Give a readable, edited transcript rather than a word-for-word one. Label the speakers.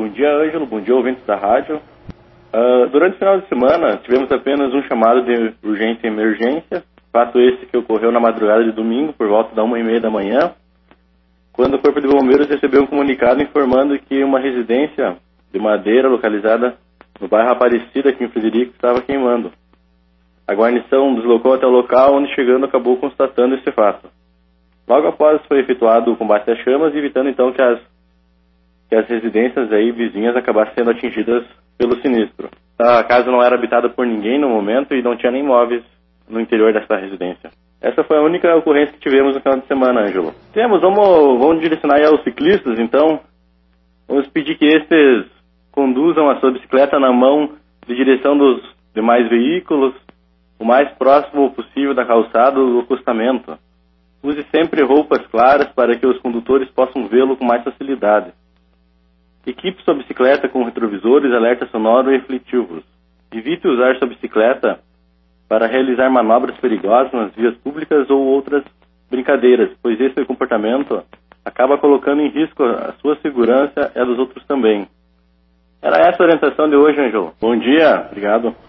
Speaker 1: Bom dia, Ângelo. Bom dia, ouvintes da rádio. Durante o final de semana, tivemos apenas um chamado de urgência e emergência. Fato esse que ocorreu na madrugada de domingo, por volta da 1h30 da manhã, quando o Corpo de Bombeiros recebeu um comunicado informando que uma residência de madeira localizada no bairro Aparecida, aqui em Frederico, estava queimando. A guarnição deslocou até o local, onde chegando acabou constatando esse fato. Logo após foi efetuado o combate às chamas, evitando então que as residências aí vizinhas acabassem sendo atingidas pelo sinistro. A casa não era habitada por ninguém no momento e não tinha nem móveis no interior dessa residência. Essa foi a única ocorrência que tivemos no final de semana, Ângelo. Vamos direcionar aí aos ciclistas, então. Vamos pedir que estes conduzam a sua bicicleta na mão de direção dos demais veículos, o mais próximo possível da calçada ou do acostamento. Use sempre roupas claras para que os condutores possam vê-lo com mais facilidade. Equipe sua bicicleta com retrovisores, alerta sonoro e refletivos. Evite usar sua bicicleta para realizar manobras perigosas nas vias públicas ou outras brincadeiras, pois esse comportamento acaba colocando em risco a sua segurança e a dos outros também. Era essa a orientação de hoje, Ângelo. Bom dia, obrigado.